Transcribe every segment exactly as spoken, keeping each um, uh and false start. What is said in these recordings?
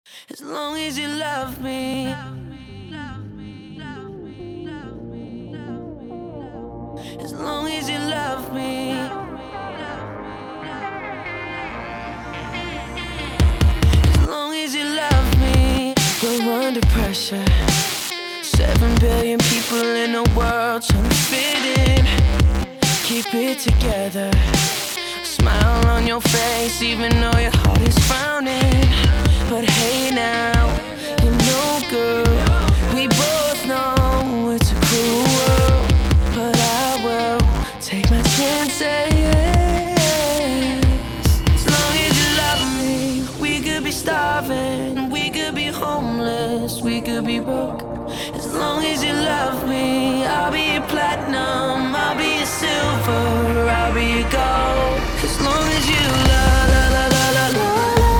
As long as you love me. As long as you love me. As long as you love me. We're under pressure. Seven billion people in the world trying to fit in. Keep it together. Smile on your face even though your heart is frowning. But hey now, you know girl, we both know it's a cruel world. But I will take my chances. As long as you love me, we could be starving, we could be homeless, we could be broke. As long as you love me, I'll be your platinum, I'll be your silver, I'll be your gold. As long as you love, la la la la la.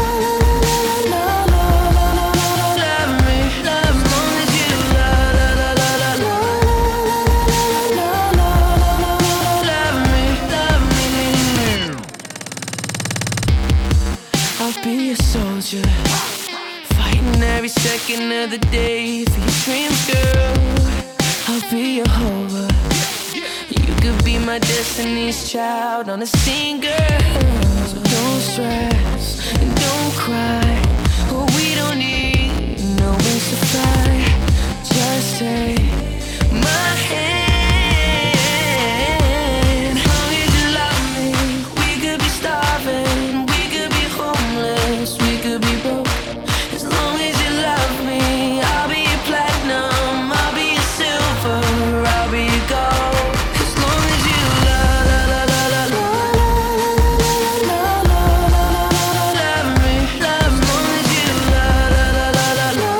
I'll be a soldier, fighting every second of the day for your dreams, girl. I'll be your hover. You could be my destiny's child on a scene, girl. So don't stress and don't cry. Oh, we don't need no wings to fly. Just take my hand. As long as you love me, we could be starving, we could be homeless, we could be broke. As long as you love me, I'll be your platinum, I'll be your silver, I'll be your gold. As long as you love, la la la la la, love me, love me. As long as you love, la la la la la.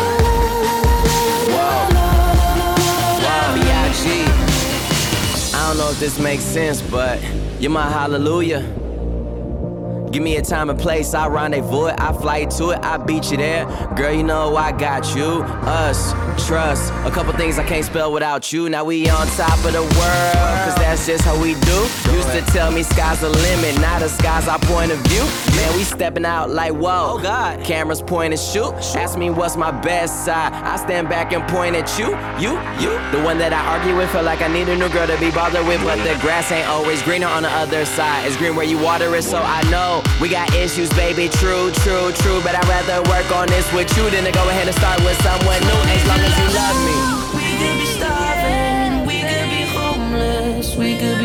Whoa, wow, B I G. I don't know if this makes sense, but you're my hallelujah. Give me a time and place, I rendezvous it, I fly you to it, I beat you there. Girl, you know I got you, us, trust. A couple things I can't spell without you. Now we on top of the world, cause that's just how we do. Used to tell me sky's the limit, now the sky's our point of view. Man, we stepping out like whoa, oh God. Cameras point and shoot. Ask me what's my best side, I stand back and point at you, you, you. The one that I argue with, feel like I need a new girl to be bothered with. But the grass ain't always greener on the other side. It's green where you water it, so I know we got issues, baby, true, true, true. But I'd rather work on this with you than to go ahead and start with someone new. As long as you love me. We could be starving, we could be homeless, we could